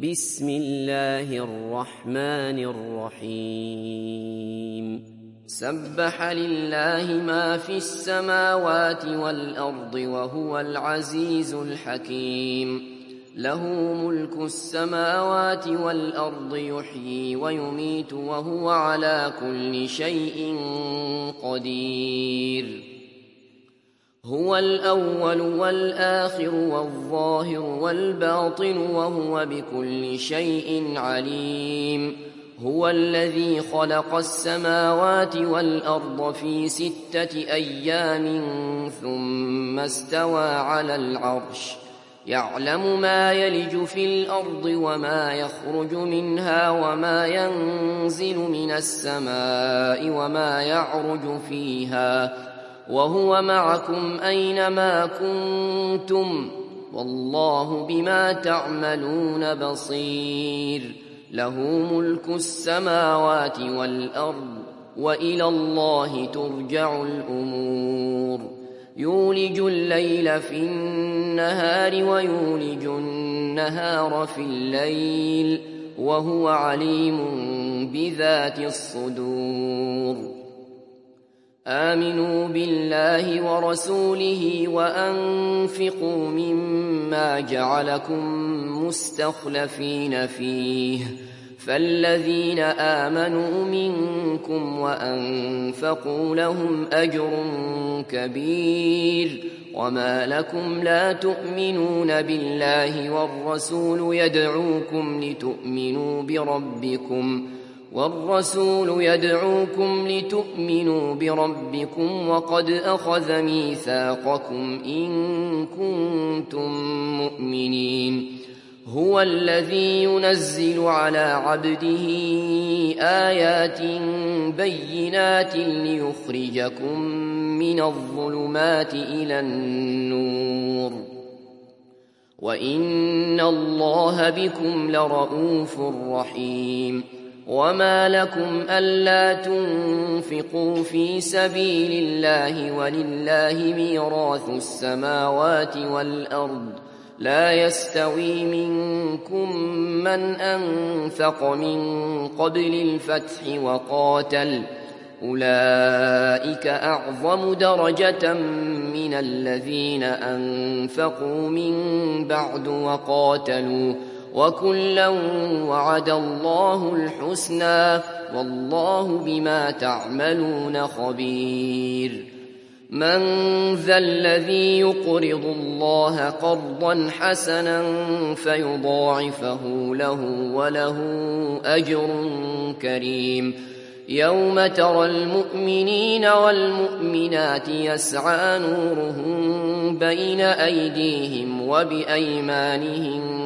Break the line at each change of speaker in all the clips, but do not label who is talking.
بسم الله الرحمن الرحيم سبح لله ما في السماوات والأرض وهو العزيز الحكيم له ملك السماوات والأرض يحيي ويميت وهو على كل شيء قدير هو الأول والآخر والظاهر والباطن وهو بكل شيء عليم هو الذي خلق السماوات والأرض في 6 أيام ثم استوى على العرش يعلم ما يلج في الأرض وما يخرج منها وما ينزل من السماء وما يعرج فيها وهو معكم أينما كنتم والله بما تعملون بصير له ملك السماوات والأرض وإلى الله ترجع الأمور يولج الليل في النهار ويولج النهار في الليل وهو عليم بذات الصدور آمنوا بالله ورسوله وأنفقوا مما جعلكم مستخلفين فيه فالذين آمنوا منكم وأنفقوا لهم أجر كبير وما لكم لا تؤمنون بالله والرسول يدعوكم لتؤمنوا بربكم وقد أخذ ميثاقكم إن كنتم مؤمنين هو الذي ينزل على عبده آيات بينات ليخرجكم من الظلمات إلى النور وإن الله بكم لرءوف رحيم وما لكم ألا تنفقوا في سبيل الله ولله ميراث السماوات والأرض لا يستوي منكم من أنفق من قبل الفتح وقاتل أولئك أعظم درجة من الذين أنفقوا من بعد وقاتلوا وكلا وعد الله الحسنى والله بما تعملون خبير من ذا الذي يقرض الله قرضا حسنا فيضاعفه له وله أجر كريم يوم ترى المؤمنين والمؤمنات يسعى نورهم بين أيديهم وبأيمانهم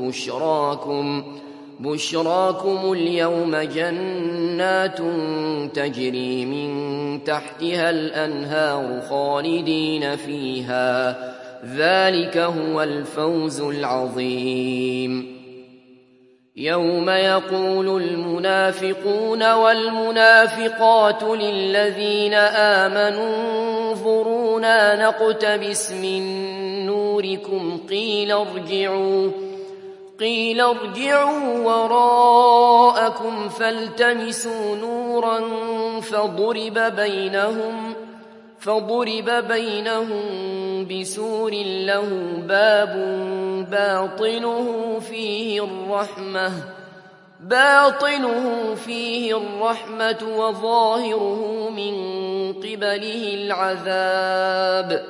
بشراكم اليوم جنات تجري من تحتها الأنهار خالدين فيها ذلك هو الفوز العظيم يوم يقول المنافقون والمنافقات للذين آمنوا انظرونا نقتبس من نوركم قيل ارجعوا وراءكم فالتمسوا نورا فضرب بينهم بسور له باب باطنه فيه الرحمة وظاهره من قبله العذاب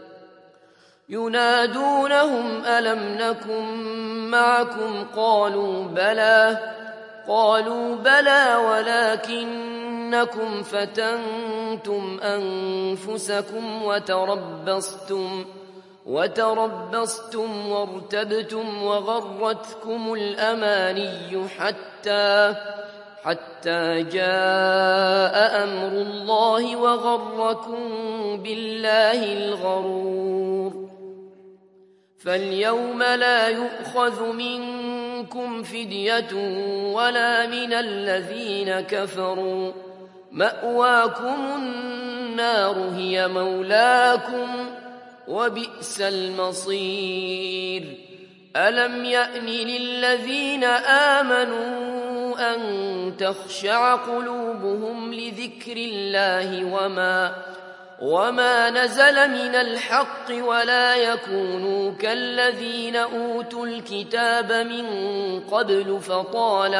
ينادونهم ألم نكن معكم قالوا بلى ولكنكم فتنتم أنفسكم وتربصتم وارتبتم وغرتكم الأماني حتى جاء أمر الله وغركم بالله الغرور فاليوم لا يؤخذ منكم فدية ولا من الذين كفروا مأواكم النار هي مولاكم وبئس المصير ألم يأن للذين آمنوا أن تخشع قلوبهم لذكر الله وما نزل من الحق ولا يكونوا كالذين أوتوا الكتاب من قبل فطال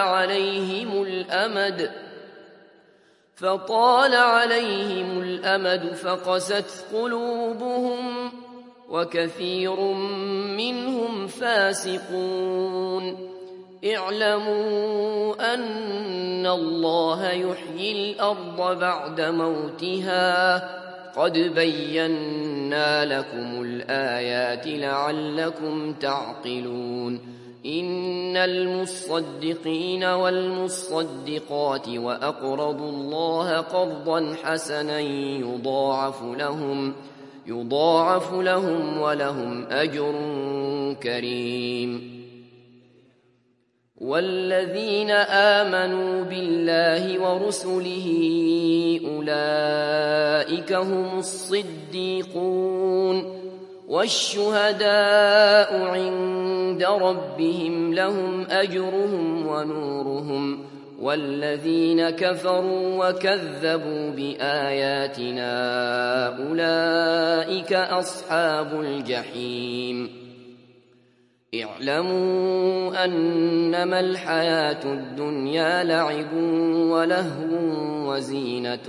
عليهم الأمد فقست قلوبهم وكثير منهم فاسقون اعلموا أن الله يحيي الأرض بعد موتها قد بينا لكم الآيات لعلكم تعقلون إن المصدقين والمصدقات وأقرضوا الله قرضا حسنا يضاعف لهم ولهم أجر كريم والذين آمنوا بالله ورسله أولئك هم الصديقون والشهداء عند ربهم لهم أجرهم ونورهم والذين كفروا وكذبوا بآياتنا أولئك أصحاب الجحيم اعلموا أنما الحياة الدنيا لعب ولهو وزينة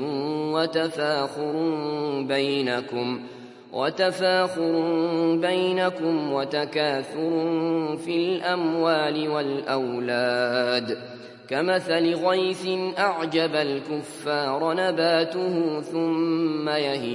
وتفاخر بينكم وتكاثر في الأموال والأولاد كمثل غيث أعجب الكفار نباته ثم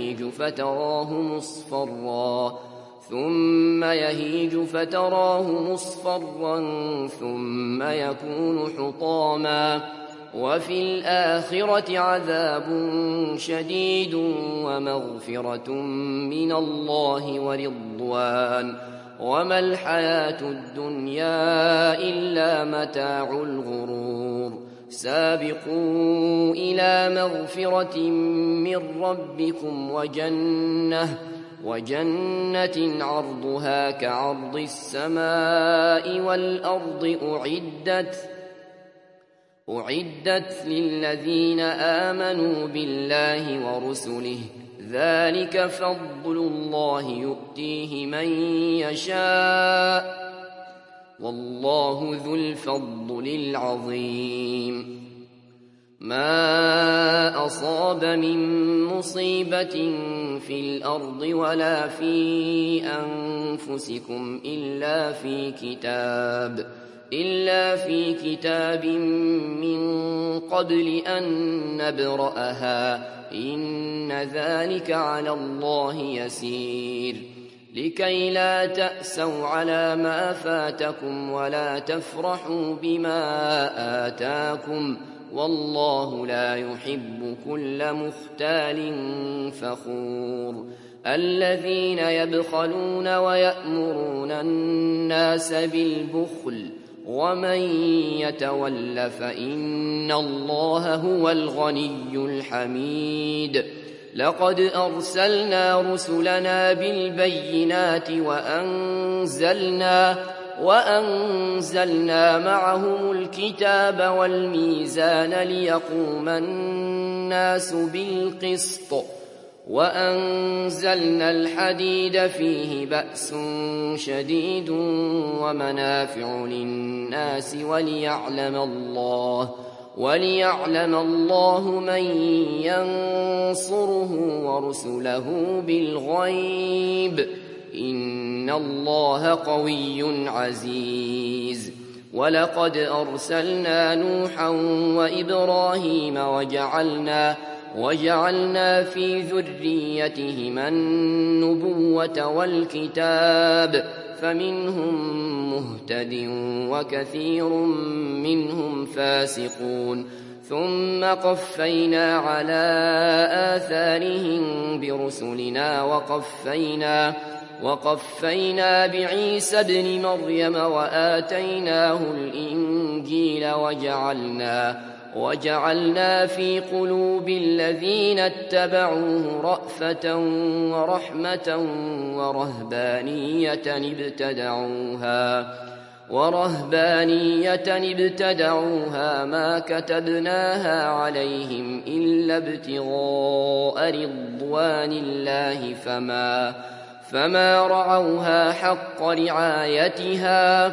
يهيج فتراه مصفرا ثم يكون حطاما وفي الآخرة عذاب شديد ومغفرة من الله ورضوان وما الحياة الدنيا إلا متاع الغرور سابقوا إلى مغفرة من ربكم وجنة عرضها كعرض السماء والأرض أعدت للذين آمنوا بالله ورسله ذلك فضل الله يؤتيه من يشاء والله ذو الفضل العظيم ما أصاب من مصيبة في الأرض ولا في أنفسكم إلا في كتاب من قبل أن نبرأها إن ذلك على الله يسير لكي لا تأسوا على ما فاتكم ولا تفرحوا بما آتاكم والله لا يحب كل مختال فخور الذين يبخلون ويأمرون الناس بالبخل ومن يتول فإن الله هو الغني الحميد لقد أرسلنا رسلنا بالبينات وأنزلنا معهم الكتاب والميزان ليقوم الناس بالقسط وأنزلنا الحديد فيه بأس شديد ومنافع للناس وليعلم الله من ينصره ورسله بالغيب إن الله قوي عزيز ولقد أرسلنا نوحا وإبراهيم وجعلنا في ذريتهما النبوة والكتاب فمنهم مهتد وكثير منهم فاسقون ثم قفينا على آثارهم برسلنا وقفينا بعيسى ابن مريم وآتيناه الإنجيل وجعلنا في قلوب الذين اتبعوه رأفة ورحمة ورهبانية ابتدعوها ما كتبناها عليهم إلا ابتغاء رضوان الله فما رعوها حق رعايتها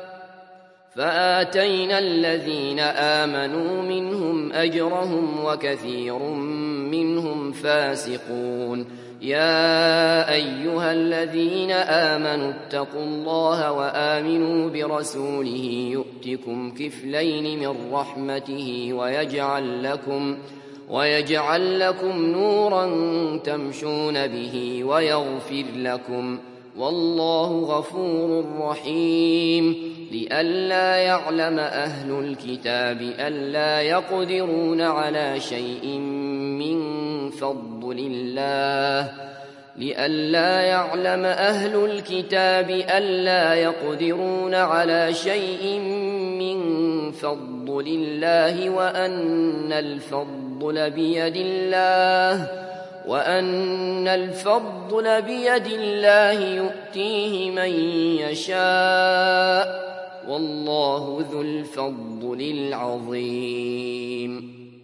فآتينا الذين آمنوا منهم أجرهم وكثير منهم فاسقون. يا أيها الذين آمنوا اتقوا الله وآمنوا برسوله يؤتكم كفلين من رحمته ويجعل لكم نورا تمشون به ويغفر لكم والله غفور رحيم. لئلا يعلم أهل الكتاب ألا يقدرون على شيء من فضل الله وأن الفضل بيد الله يؤتيه من يشاء والله ذو الفضل العظيم.